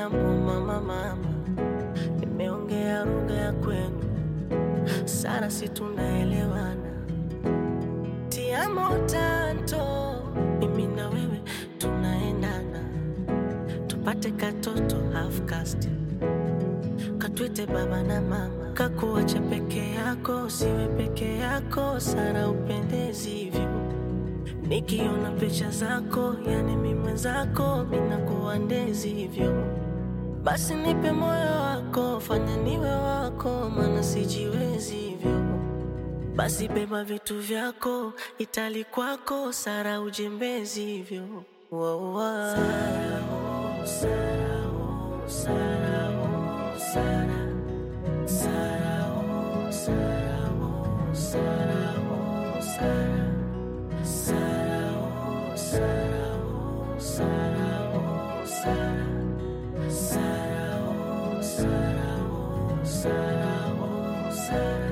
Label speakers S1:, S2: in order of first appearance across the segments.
S1: jambo mama, nimeongea lugha ya kwenu, Sara si tunaelewana. Ti amo tanto, mimi na wewe tunaendana, tupate katoto half caste, katwite baba na mama. Kakuacha peke yako, siwe peke yako, Sara upendezi hivyo. Nikiona picha zako, yani mimi mwenzako, minakuwa ndezi hivyo. Basi nipe moyo wako, fanya niwe wako, maana sijiwezi hivyo. Basi beba vitu vyako, Itali kwako, Sara ujembezi hivyo. Wow, wow. Sara, oh, Sara, oh, Sara, oh, Sara. Sara, oh, Sara, oh, Sara, oh, Sara. Sara, oh, Sara, oh, Sara, oh, Sara. Sara, oh, Sara, oh, Sara, oh, Sara.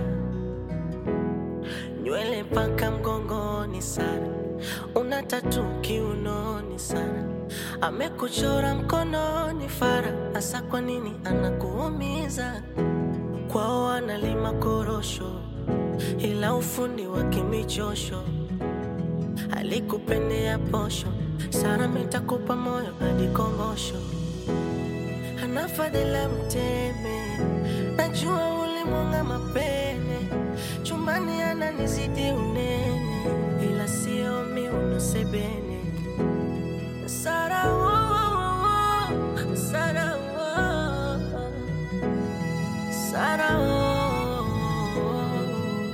S1: Nywele paka mgongoni Sara, una tatu kiunoni Sara, amekuchora mkononi Fara. Asa kwa nini anakuumiza? Kwao analima korosho, ila ufundi wa kimichosho. Alikupendea posho, Sara mitakupa moyo hadi kongosho. Anafadhila mteme, najua ulimwanga mapene. Chumbani ananizidi unene, ila sio miuno sebene. Sara, oh, oh, oh, Sara, oh, oh. Sara, oh, oh.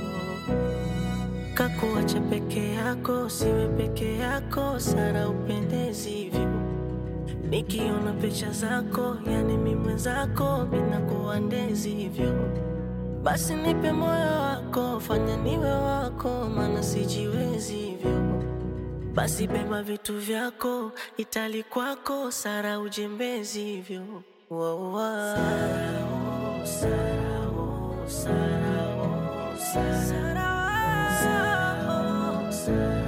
S1: Kakuacha peke yako, siwe peke yako, Sara upendezi hivyo. Nikiona picha zako, yani mimi mwenzako, minakuwa ndezi hivyo. Basi nipe moyo wako, fanya niwe wako, maana sijiwezi hivyo. Basi beba vitu vyako, Itali kwako, Sara ujembezi hivyo. Wow, wow. Sara, oh, Sara, oh, Sara, oh, Sara. Sara, oh, Sara.